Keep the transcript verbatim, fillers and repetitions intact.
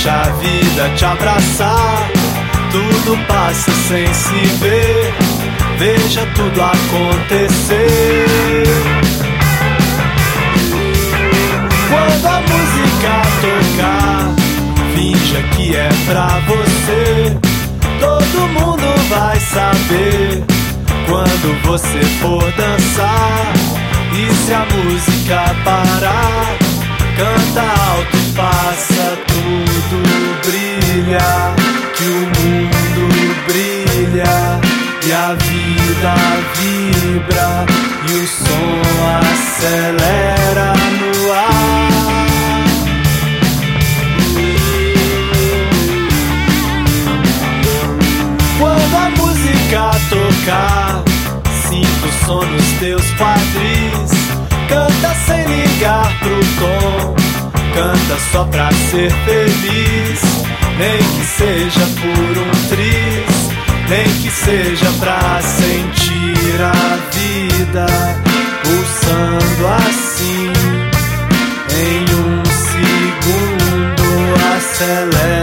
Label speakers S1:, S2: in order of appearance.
S1: deixa a vida te abraçar. Tudo passa sem se ver, veja tudo acontecer. Quando a música tocar, finja que é pra você. Todo mundo vai saber quando você for dançar. E se a música parar, canta alto, faça tudo brilha, que o mundo brilha e a vida vibra e o som acelera no ar. Quando a música tocar, sinta o som nos teus quadris. Canta sem ligar pro tom, canta só pra ser feliz. Nem que seja por um triz, nem que seja pra sentir a vida pulsando assim. Em um segundo acelera.